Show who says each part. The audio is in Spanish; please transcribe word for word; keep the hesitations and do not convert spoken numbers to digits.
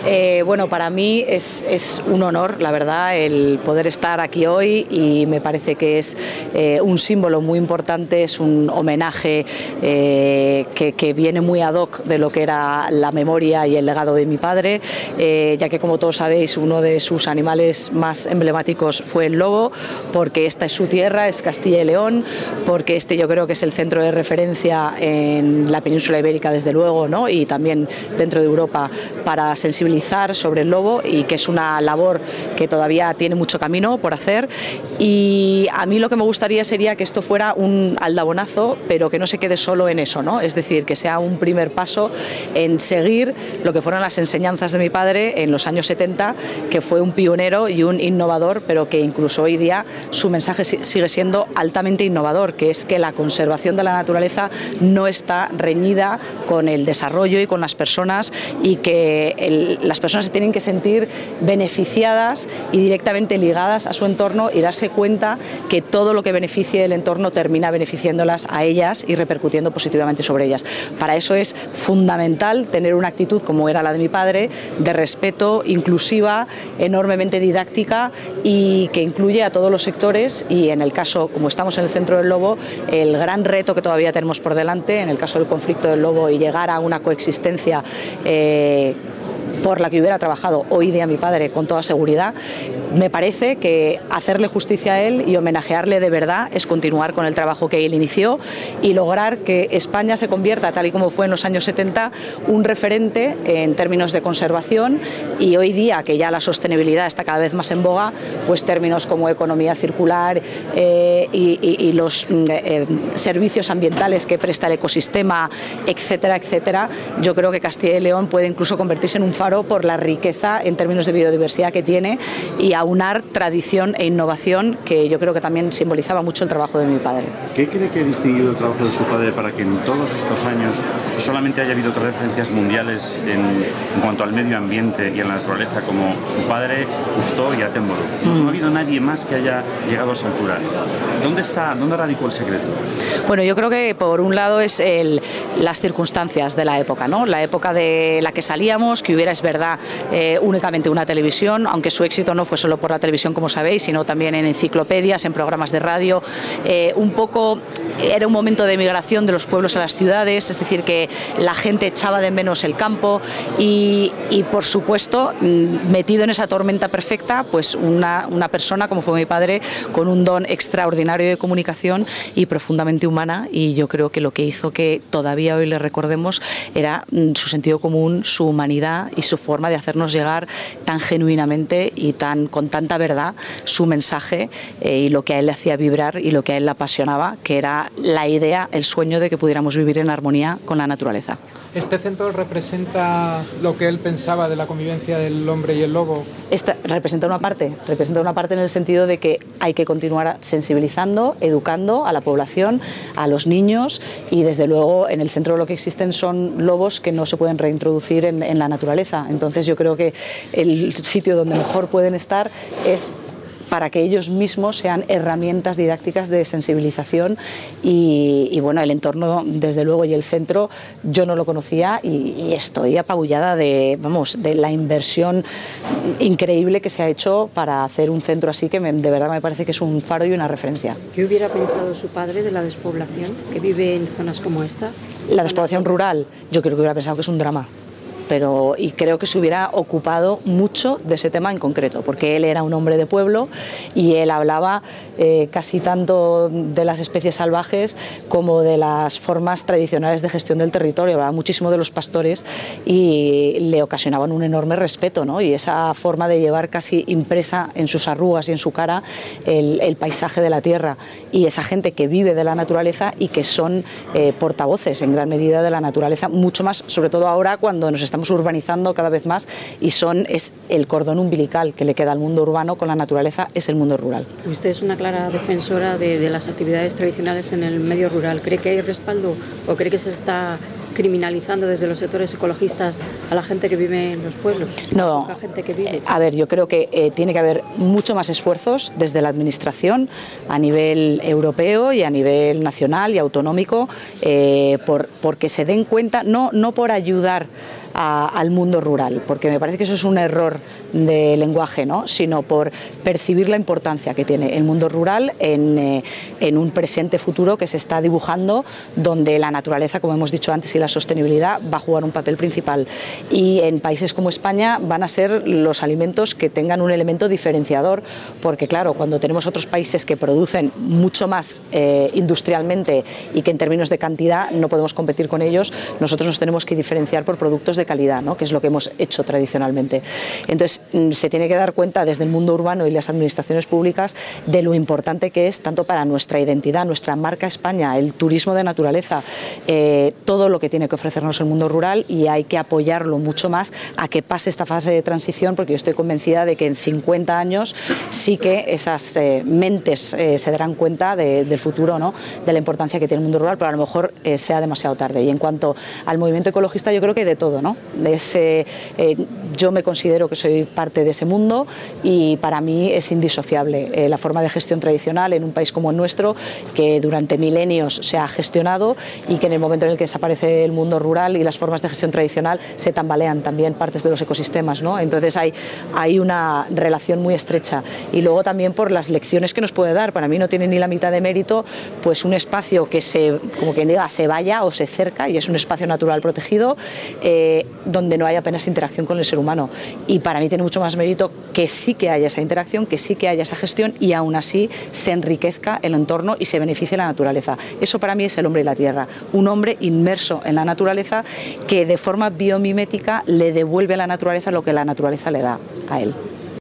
Speaker 1: Eh, bueno, para mí es, es un honor, la verdad, el poder estar aquí hoy y me parece que es eh, un símbolo muy importante, es un homenaje eh, que, que viene muy ad hoc de lo que era la memoria y el legado de mi padre, eh, ya que como todos sabéis uno de sus animales más emblemáticos fue el lobo, porque esta es su tierra, es Castilla y León, porque este yo creo que es el centro de referencia en la península ibérica desde luego, ¿no? Y también dentro de Europa para sensibilizar sobre el lobo y que es una labor que todavía tiene mucho camino por hacer y a mí lo que me gustaría sería que esto fuera un aldabonazo pero que no se quede solo en eso, ¿no? Es decir, que sea un primer paso en seguir lo que fueron las enseñanzas de mi padre en los años setenta, que fue un pionero y un innovador, pero que incluso hoy día su mensaje sigue siendo altamente innovador, que es que la conservación de la naturaleza no está reñida con el desarrollo y con las personas y que el, las personas se tienen que sentir beneficiadas y directamente ligadas a su entorno y darse cuenta que todo lo que beneficie el entorno termina beneficiándolas a ellas y repercutiendo positivamente sobre ellas. Para eso es fundamental tener una actitud como era la de mi padre, de respeto, inclusiva, enormemente didáctica y que incluye a todos los sectores y en el caso, como estamos en el centro del lobo, el gran reto que todavía tenemos por delante, en el caso del conflicto del lobo y llegar a una coexistencia eh, por la que hubiera trabajado hoy día mi padre con toda seguridad, me parece que hacerle justicia a él y homenajearle de verdad es continuar con el trabajo que él inició y lograr que España se convierta, tal y como fue en los años setenta, un referente en términos de conservación y hoy día que ya la sostenibilidad está cada vez más en boga, pues términos como economía circular eh, y, y, y los eh, servicios ambientales que presta el ecosistema, etcétera, etcétera, yo creo que Castilla y León puede incluso convertirse en un faro por la riqueza en términos de biodiversidad que tiene y aunar tradición e innovación que yo creo que también simbolizaba mucho el trabajo de mi padre.
Speaker 2: ¿Qué cree que ha distinguido el trabajo de su padre para que en todos estos años solamente haya habido otras referencias mundiales en, en cuanto al medio ambiente y a la naturaleza como su padre, Cousteau y Attenborough? Mm. No ha habido nadie más que haya llegado a esa altura. ¿Dónde está, dónde radicó el secreto?
Speaker 1: Bueno, yo creo que por un lado es el, las circunstancias de la época, ¿no? La época de la que salíamos, que hubiera, es verdad, eh, únicamente una televisión, aunque su éxito no fue solo por la televisión, como sabéis, sino también en enciclopedias, en programas de radio. Eh, un poco era un momento de migración de los pueblos a las ciudades, es decir, que la gente echaba de menos el campo y, y por supuesto, metido en esa tormenta perfecta, pues una, una persona como fue mi padre, con un don extraordinario de comunicación y profundamente humana, y yo creo que lo que hizo que todavía hoy le recordemos era su sentido común, su humanidad y su forma de hacernos llegar tan genuinamente y tan con tanta verdad su mensaje eh, y lo que a él le hacía vibrar y lo que a él le apasionaba, que era la idea, el sueño de que pudiéramos vivir en armonía con la naturaleza.
Speaker 3: ¿Este centro representa lo que él pensaba de la convivencia del hombre y el lobo?
Speaker 1: Esta, representa una parte, representa una parte en el sentido de que hay que continuar sensibilizando, educando a la población, a los niños y desde luego en el centro lo que existen son lobos que no se pueden reintroducir en, en la naturaleza. Entonces yo creo que el sitio donde mejor pueden estar es para que ellos mismos sean herramientas didácticas de sensibilización y, y bueno, el entorno desde luego y el centro yo no lo conocía y, y estoy apabullada de, vamos, de la inversión increíble que se ha hecho para hacer un centro así que me, de verdad me parece que es un faro y una referencia.
Speaker 4: ¿Qué hubiera pensado su padre de la despoblación que vive en zonas como esta?
Speaker 1: La despoblación rural, yo creo que hubiera pensado que es un drama. Pero, y creo que se hubiera ocupado mucho de ese tema en concreto, porque él era un hombre de pueblo y él hablaba eh, casi tanto de las especies salvajes como de las formas tradicionales de gestión del territorio, hablaba muchísimo de los pastores y le ocasionaban un enorme respeto, ¿no? Y esa forma de llevar casi impresa en sus arrugas y en su cara el, el paisaje de la tierra y esa gente que vive de la naturaleza y que son eh, portavoces en gran medida de la naturaleza, mucho más, sobre todo ahora cuando nos estamos Estamos urbanizando cada vez más y son es el cordón umbilical que le queda al mundo urbano con la naturaleza, es el mundo rural.
Speaker 4: Usted es una clara defensora de, de las actividades tradicionales en el medio rural. ¿Cree que hay respaldo o cree que se está criminalizando desde los sectores ecologistas a la gente que vive en los pueblos?
Speaker 1: No,
Speaker 4: a, gente que vive.
Speaker 1: a ver, yo creo que eh, tiene que haber mucho más esfuerzos desde la administración a nivel europeo y a nivel nacional y autonómico eh, por porque se den cuenta, no, no por ayudar a, al mundo rural, porque me parece que eso es un error de lenguaje, ¿no? Sino por percibir la importancia que tiene el mundo rural en, eh, en un presente futuro que se está dibujando, donde la naturaleza, como hemos dicho antes, y la sostenibilidad va a jugar un papel principal. Y en países como España van a ser los alimentos que tengan un elemento diferenciador, porque claro, cuando tenemos otros países que producen mucho más eh, industrialmente y que en términos de cantidad no podemos competir con ellos, nosotros nos tenemos que diferenciar por productos de calidad, ¿no? Que es lo que hemos hecho tradicionalmente. Entonces se tiene que dar cuenta desde el mundo urbano y las administraciones públicas de lo importante que es tanto para nuestra identidad, nuestra marca España, el turismo de naturaleza, eh, todo lo que tiene que ofrecernos el mundo rural, y hay que apoyarlo mucho más a que pase esta fase de transición, porque yo estoy convencida de que en cincuenta años sí que esas eh, mentes eh, se darán cuenta de, del futuro, ¿no? De la importancia que tiene el mundo rural, pero a lo mejor eh, sea demasiado tarde. Y en cuanto al movimiento ecologista, yo creo que de todo, ¿no? De ese, eh, yo me considero que soy parte de ese mundo y para mí es indisociable eh, la forma de gestión tradicional en un país como el nuestro, que durante milenios se ha gestionado y que en el momento en el que desaparece el mundo rural y las formas de gestión tradicional se tambalean también partes de los ecosistemas, ¿no? Entonces hay, hay una relación muy estrecha, y luego también por las lecciones que nos puede dar. Para mí no tiene ni la mitad de mérito pues un espacio que se, como quien diga, se vaya o se cerca, y es un espacio natural protegido eh, donde no hay apenas interacción con el ser humano, y para mí tiene mucho más mérito que sí que haya esa interacción, que sí que haya esa gestión, y aún así se enriquezca el entorno y se beneficie la naturaleza. Eso para mí es el hombre y la tierra, un hombre inmerso en la naturaleza que de forma biomimética le devuelve a la naturaleza lo que la naturaleza le da a él.